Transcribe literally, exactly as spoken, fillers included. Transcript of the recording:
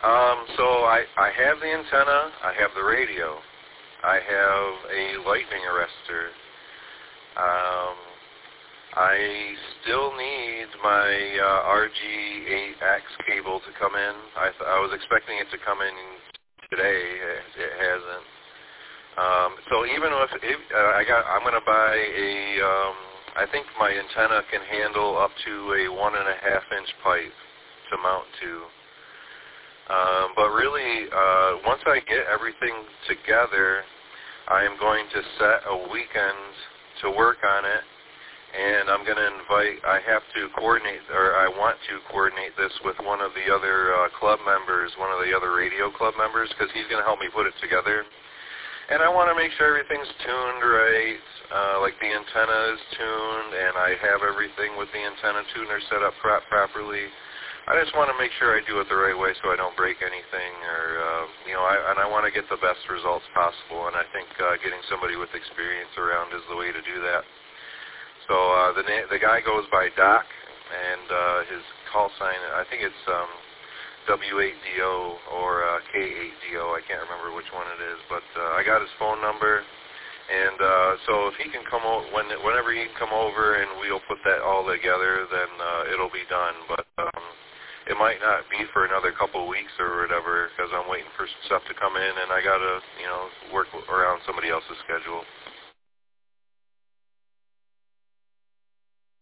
Um, so I, I have the antenna, I have the radio, I have a lightning arrestor. Um, I still need my uh, R G eight X cable to come in. I, th- I was expecting it to come in today. It, it hasn't. Um, so even if, if uh, I got, I'm going to buy a. Um, I think my antenna can handle up to a one and a half inch pipe to mount to. Um, but really, uh, once I get everything together, I am going to set a weekend to work on it, and I'm going to invite, I have to coordinate, or I want to coordinate this with one of the other uh, club members, one of the other radio club members, because he's going to help me put it together. And I want to make sure everything's tuned right, uh, like the antenna is tuned, and I have everything with the antenna tuner set up pro- properly. I just want to make sure I do it the right way so I don't break anything, or, uh, you know, I, and I want to get the best results possible, and I think uh, getting somebody with experience around is the way to do that. So uh, the na- the guy goes by Doc, and uh, his call sign, I think it's um, W eight D O or uh, K eight D O, I can't remember which one it is, but uh, I got his phone number. And uh, so if he can come over, when, whenever he can come over and we'll put that all together, then uh, it'll be done. But um, it might not be for another couple of weeks or whatever, because I'm waiting for some stuff to come in, and I got to, you know, work around somebody else's schedule.